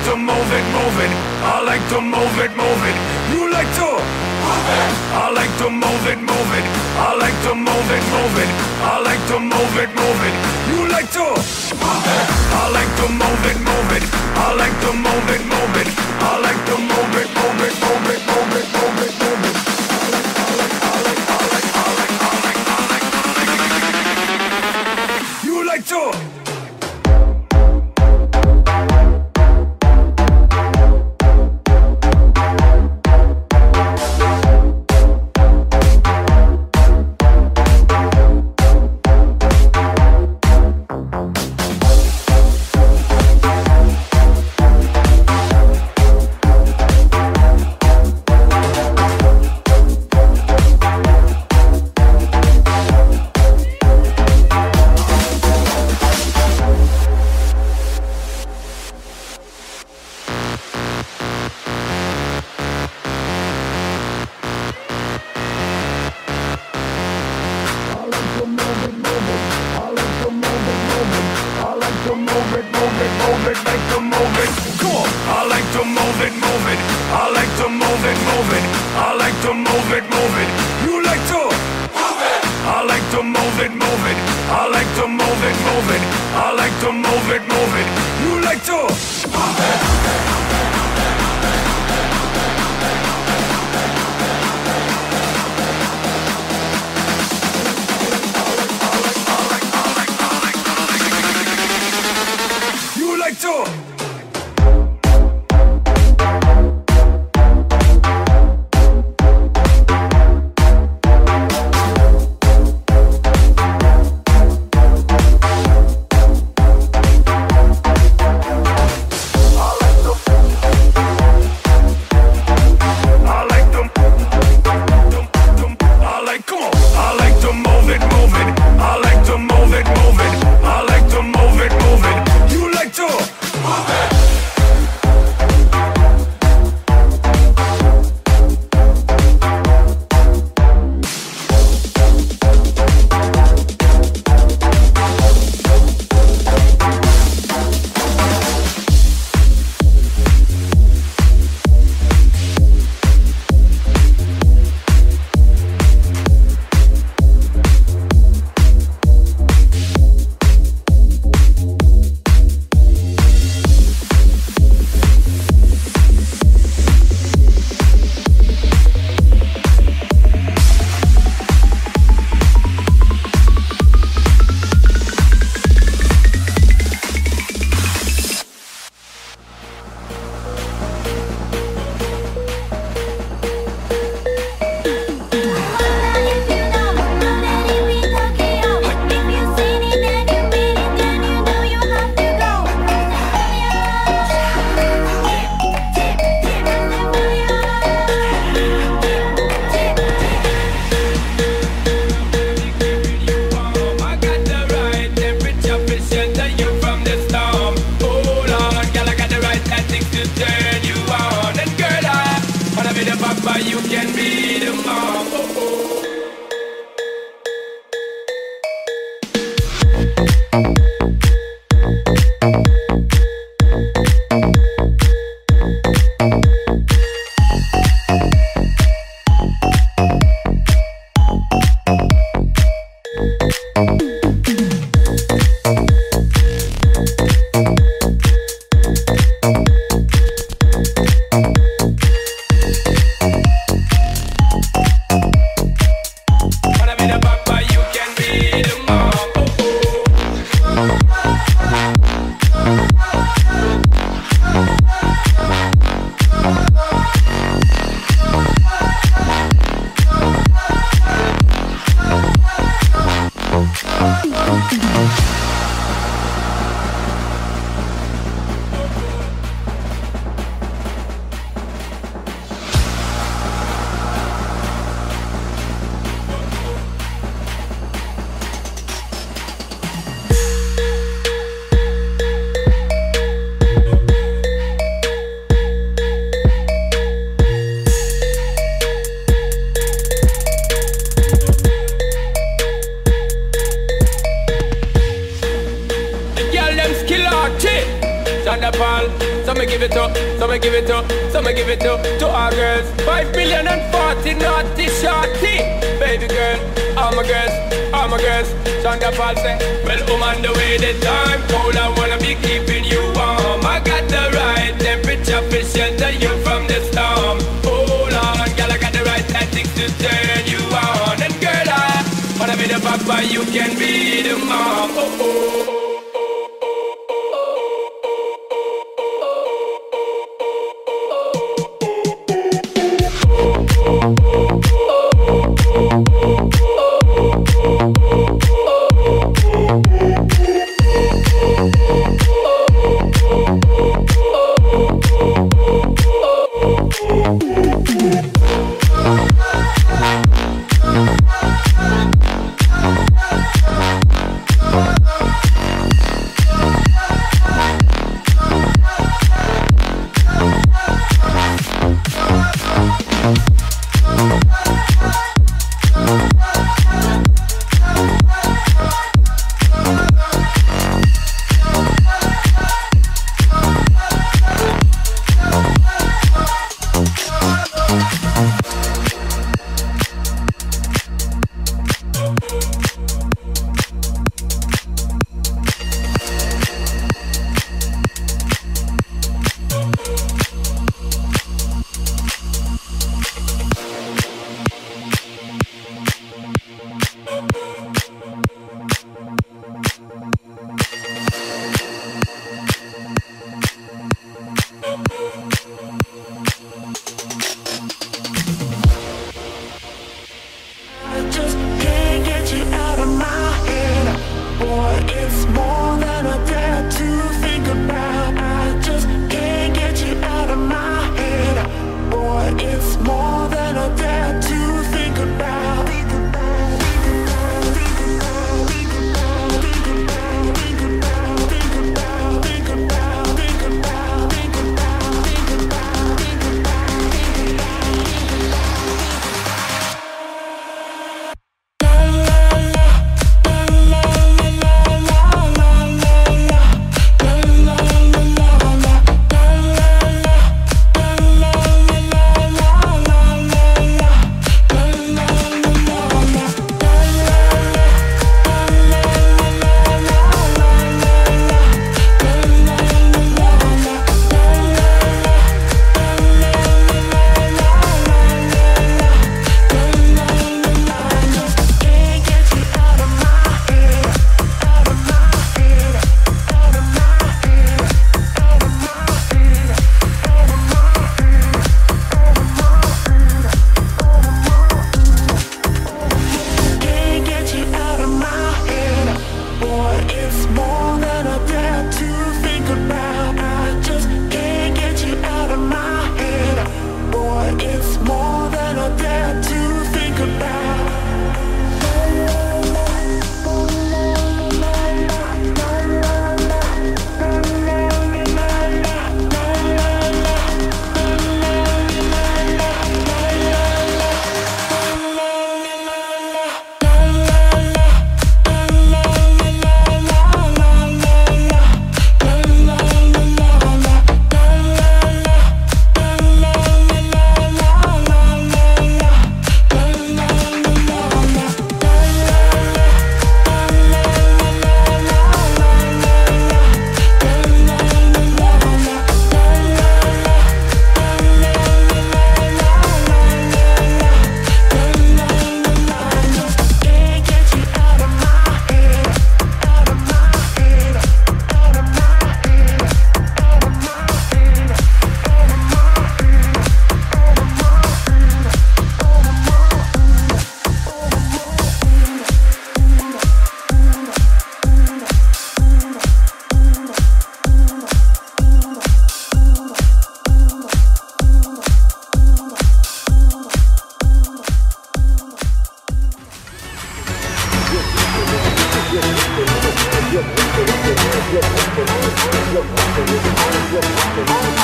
to move it, move it. I like to move it, move it. You like to move it. I like to move it, move it. I like to move it, move it. I like to move it, move it. You like to move it. I like to move it, move it. I like to move it, move it. I like to move it, move it, move it, move it, move it, move it. You like to. give it up, some give it up, some give it up to our girls. 5,040,000 naughty shorty. Baby girl, all my girls, Shonda Paul say, well, I'm on the way, the time cold, I wanna be keeping you warm. I got the right temperature for shelter you from the storm. Hold on, girl, I got the right tactics to turn you on. And girl, I wanna be the papa, you can be the mom. Oh, oh, oh.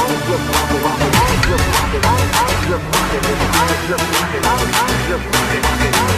Just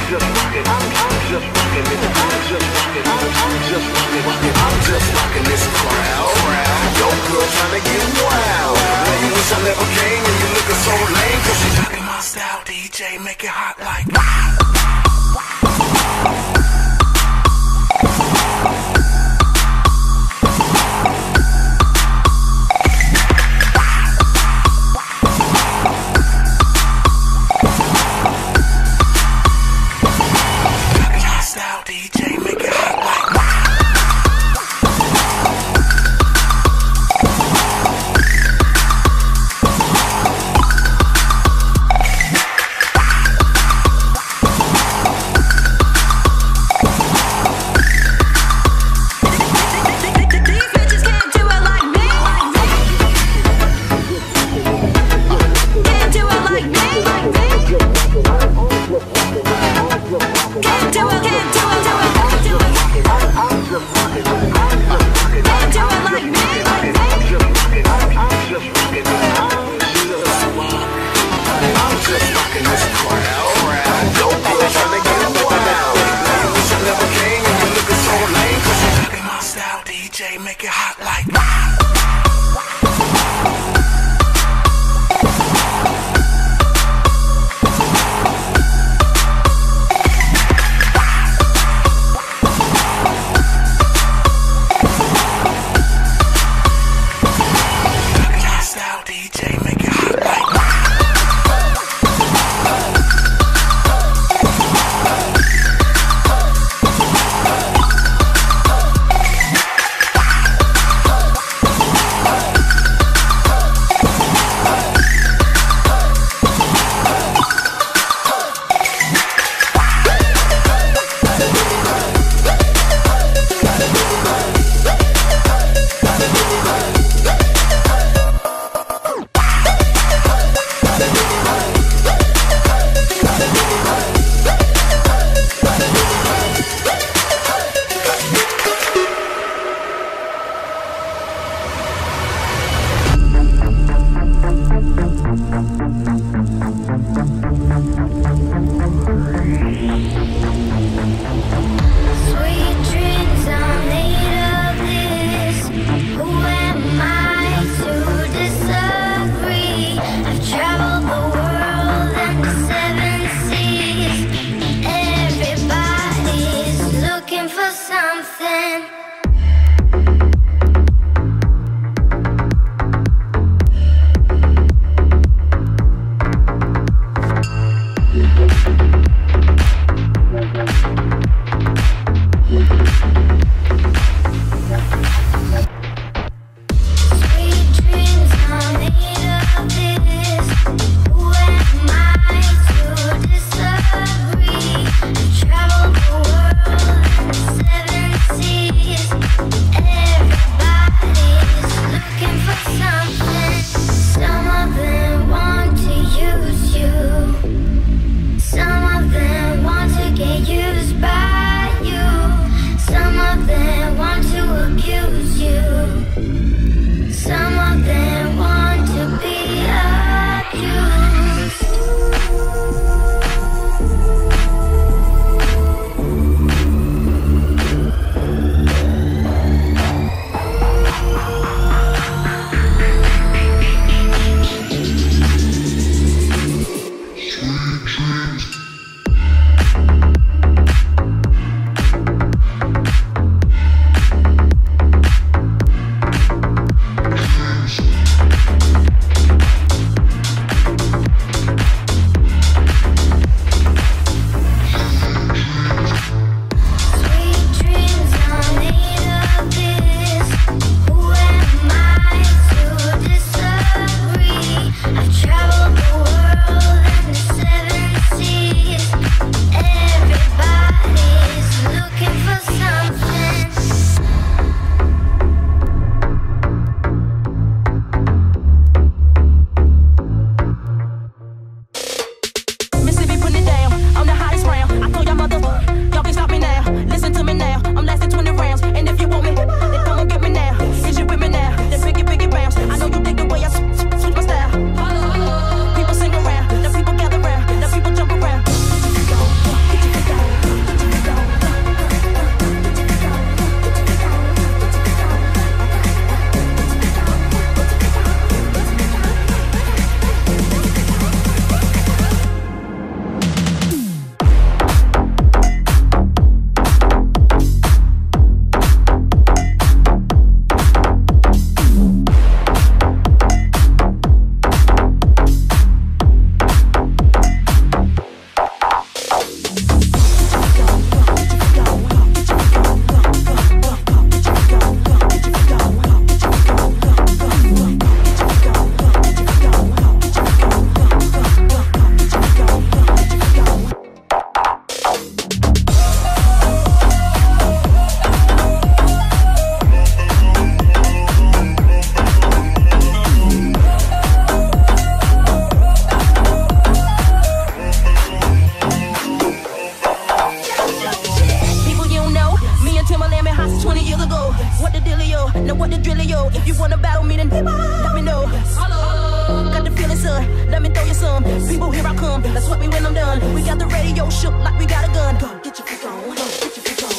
Some of wanna battle me, then let me know. Hello. Got the feeling, son. Let me throw you some. People, here I come. That's what me when I'm done. We got the radio shook like we got a gun. Go, get your freak on. Go, get your freak on.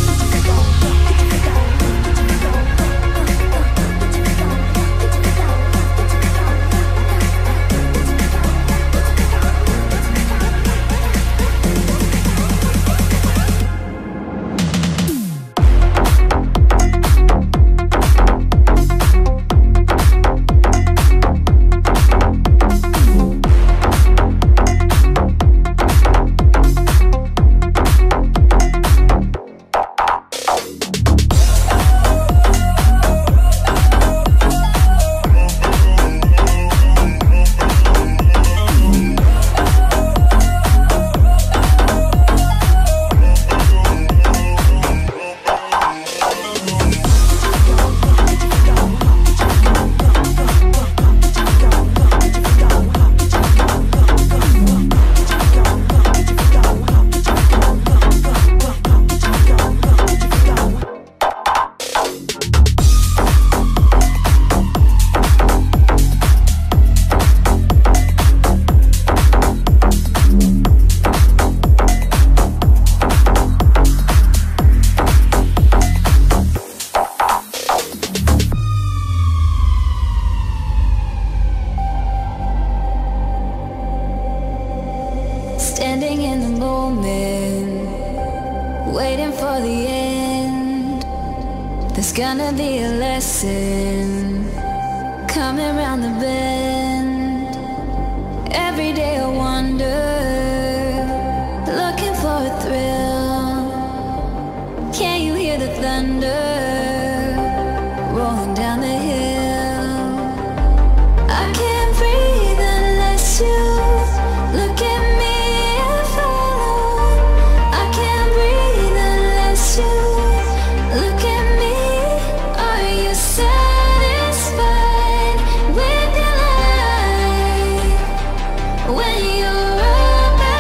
Standing in the moment, waiting for the end. There's gonna be a lesson coming round the bend. Every day I wonder, looking for a thrill. Can you hear the thunder rolling down the hill? I can't breathe unless you look at me. Look at me, are you satisfied with your life? When you're up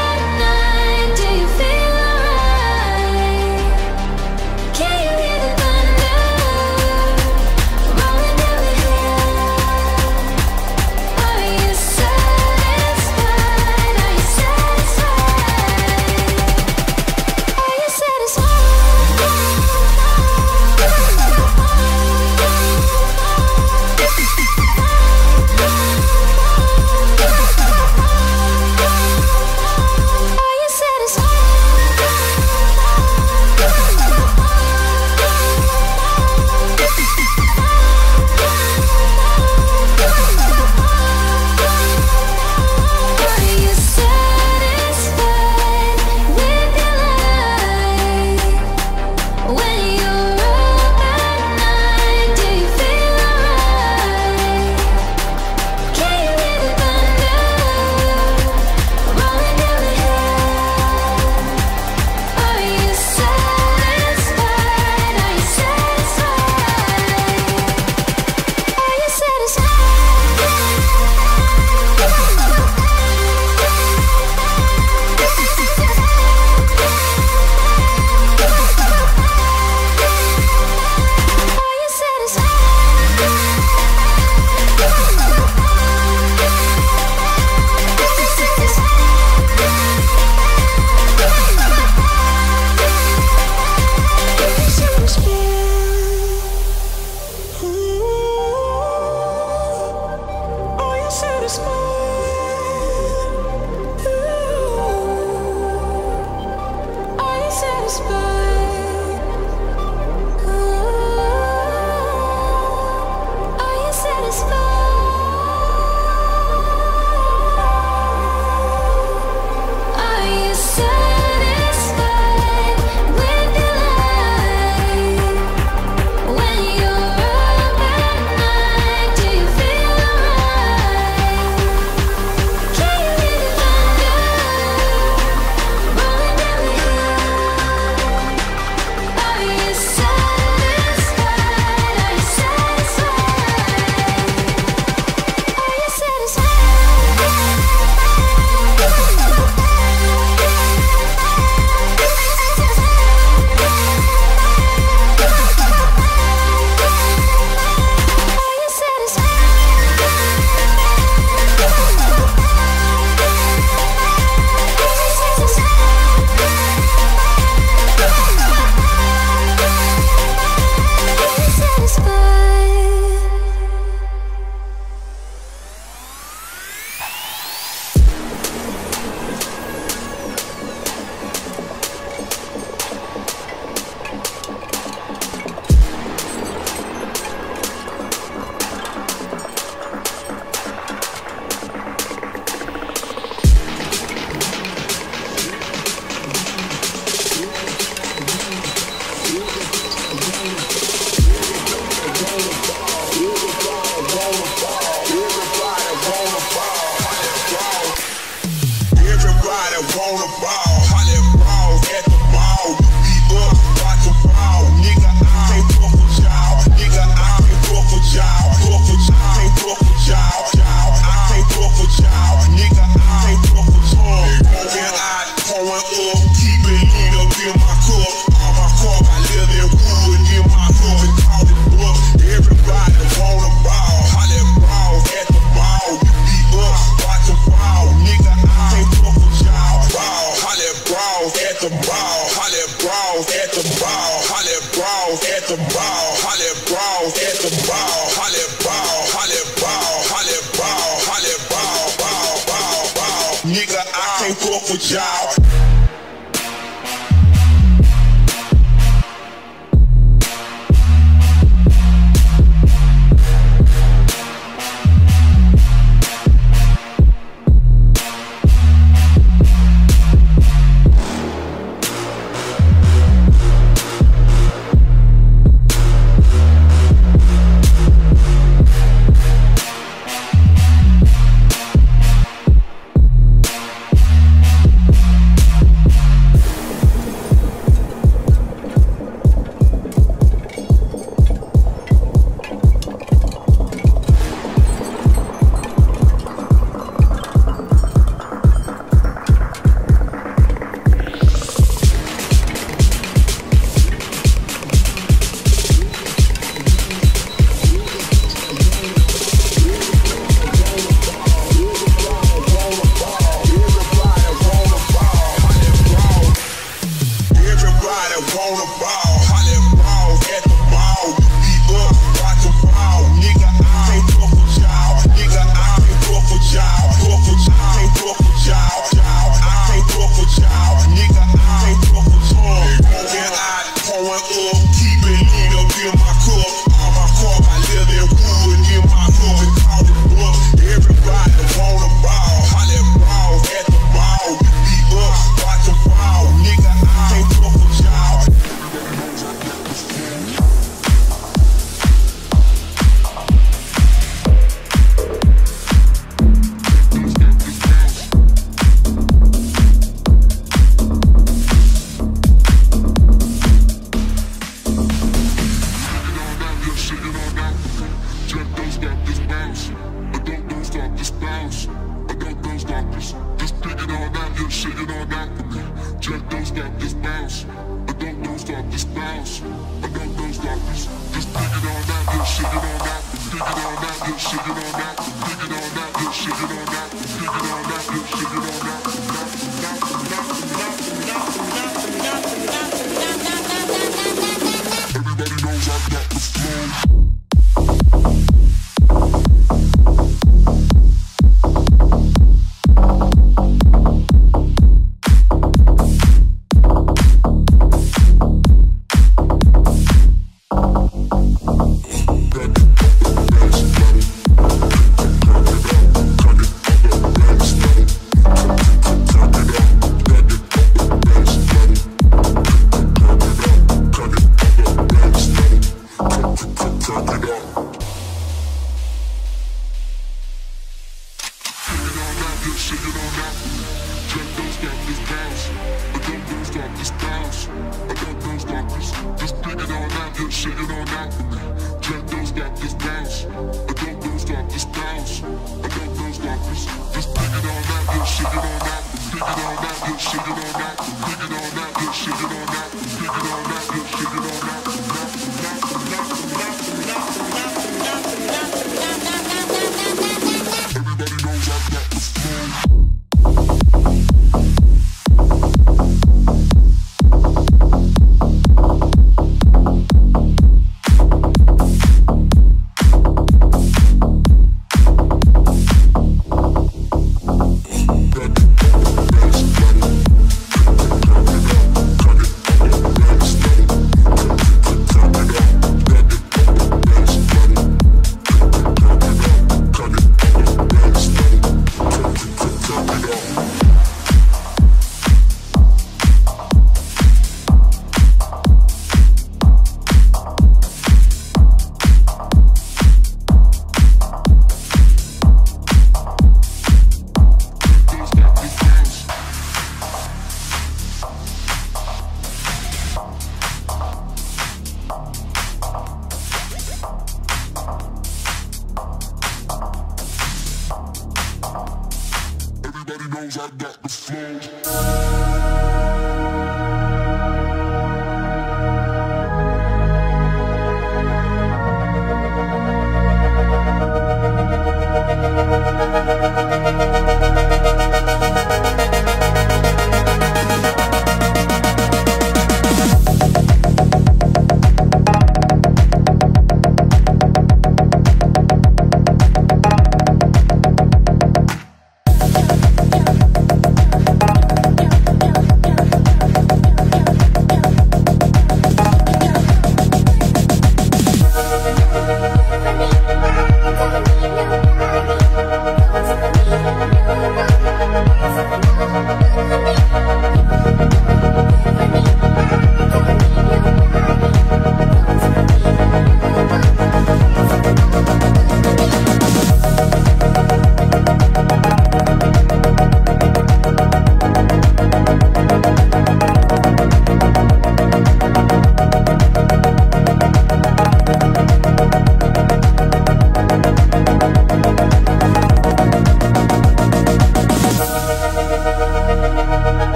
the ball, holla at bras at the ball, holla at bras at the ball, holla at bras at the ball, holla at ball, holla at ball, holla at ball, holla at ball, ball. Nigga, I can't fuck with y'all.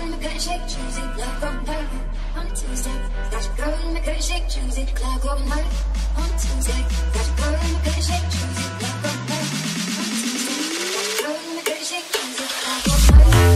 in my good shape, choose it, love on her. On Tuesday, got your girl in my good shape, choose it, club going hard. On Tuesday, got your girl in my good shape, choose it, love on her. On Tuesday, got your girl in my good shape, choose it, club going hard.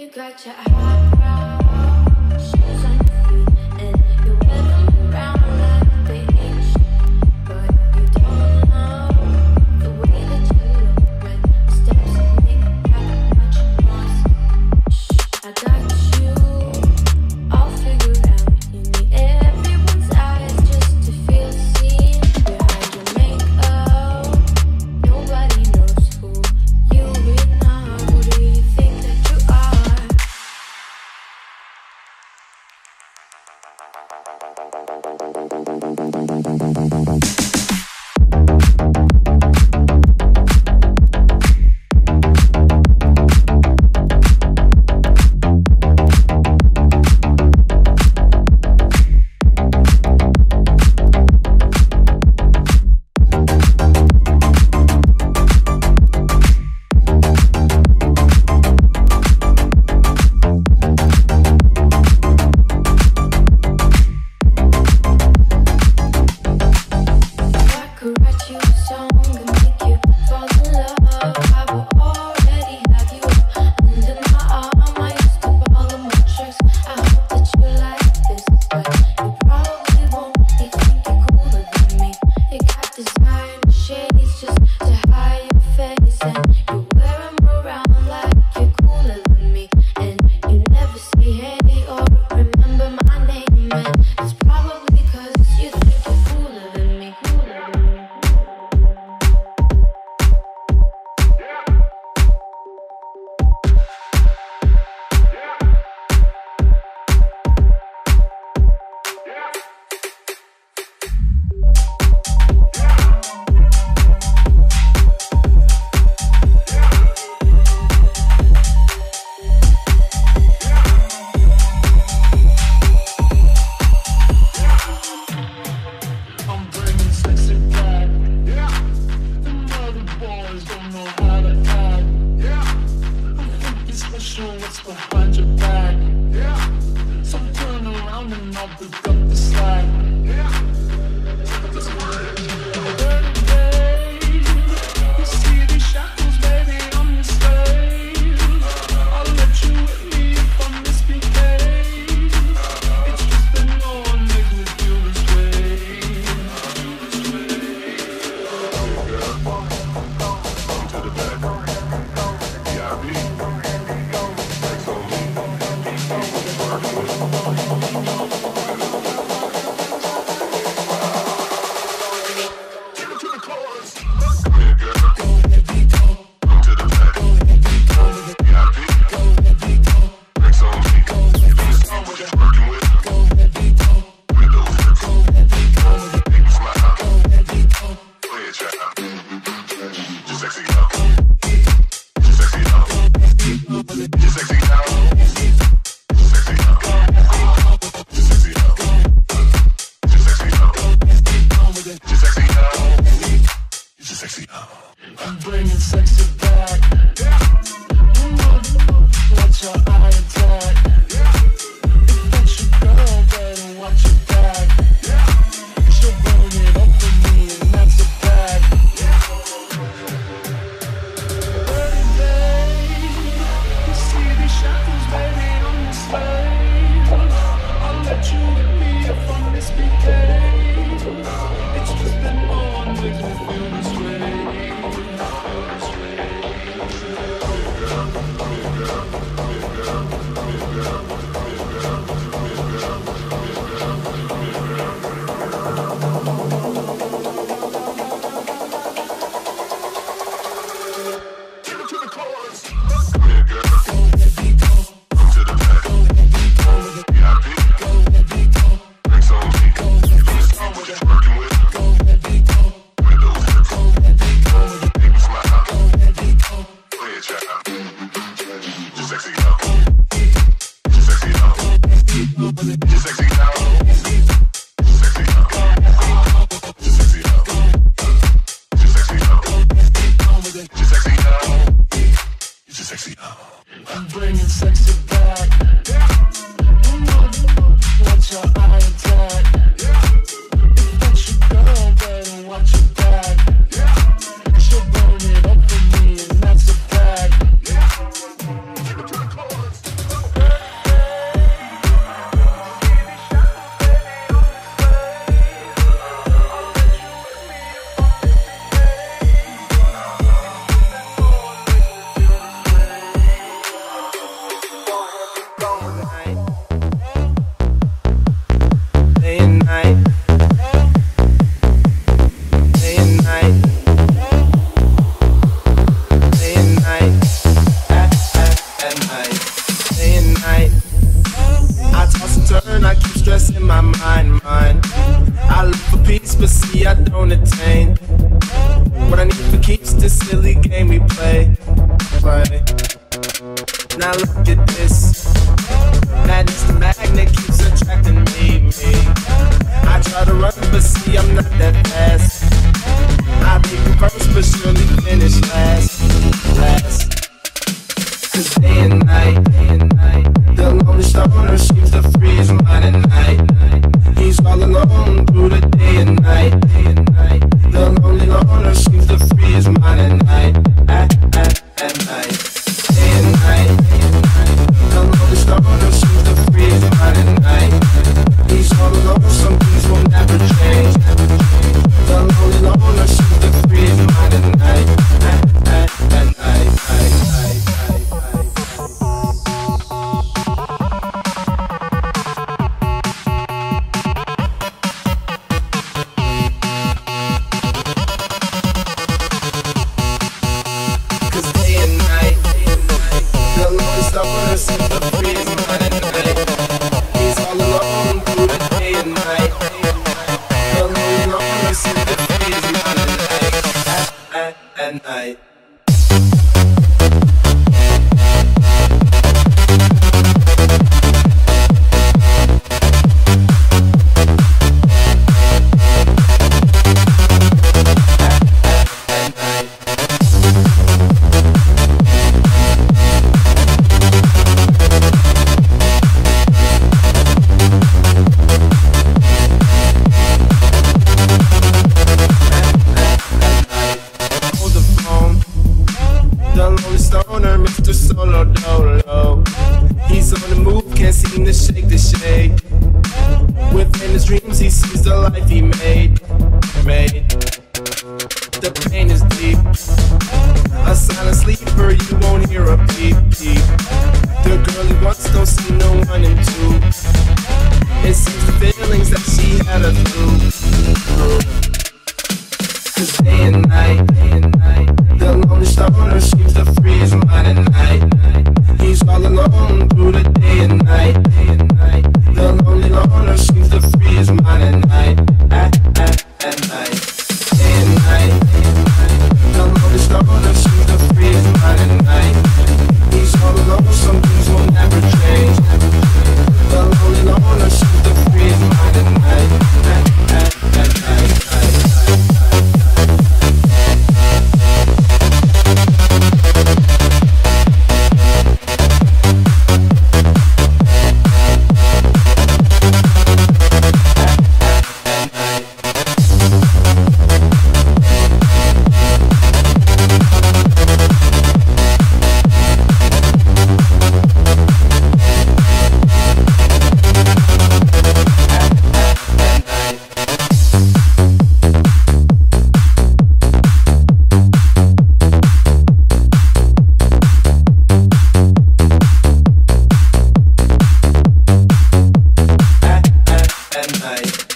got your eyebrows, shoes on your feet, and you wear them around like they ain't shit. But you don't know the way that you look when the steps you make got much more. Shh, I got you all figured out. You need everyone's eyes just to feel seen behind your makeup. Nobody knows who you really are. Who do you think that you are? don't attain. What I need for keeps this silly game we play. Now look at this. Madness, the magnet keeps attracting me. I try to run, but see I'm not that fast. I make it first, but surely finish last. Cause day and night, the lonely stoner seems to free his mind at night. He's all alone through the day and night. The lonely loner seems to free his mind at night. At night. Day and night, the lonely stoner seems to free his mind at night. He's all alone, some things will never change. The lonely loner seems to free his mind at night. At night. At night. At night.